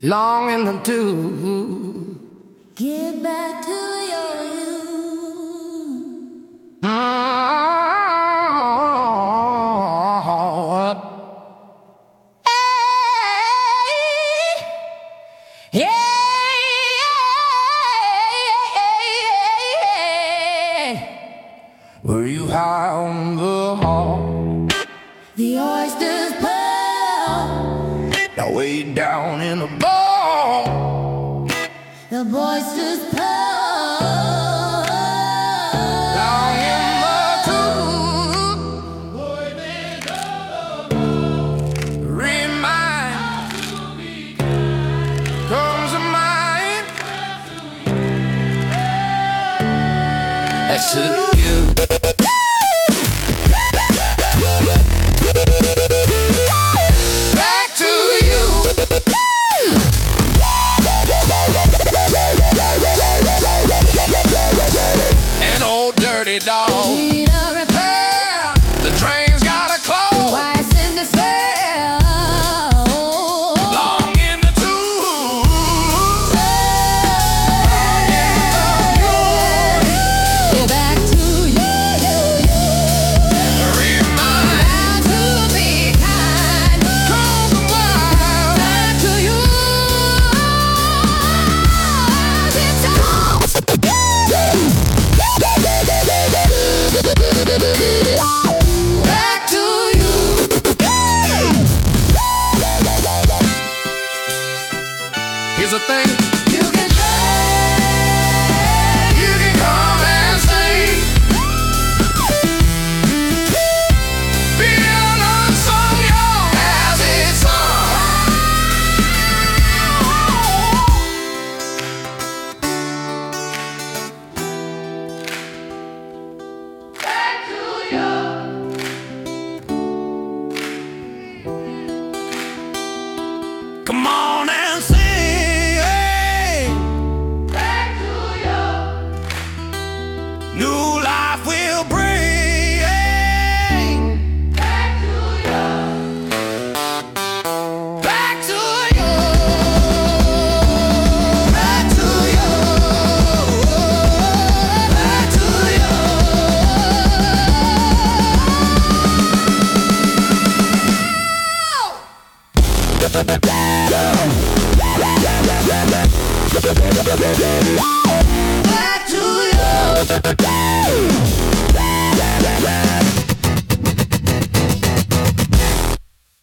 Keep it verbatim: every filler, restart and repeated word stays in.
longing to get back to your youth. Oh, hey, yeah, were you high on the hall? The oysters pearl, now way down in the ball. The boisterous pearl, down in the tube. Boy, they don't remind comes to mind. That's to you. Back to you. An old dirty dog need a repair. The train's got a claw. Twice in the spell. Long in the tube. Get back to you. Remind to be kind. Come the wild. Back to you. It's back to you. Here's the thing. You can try, you can come and see. Being unsung young as it's sung. Back to you. Come on and sing. Back to you. New life will bring. Back to you. Back to you. Back to you. Back to you. Back to you.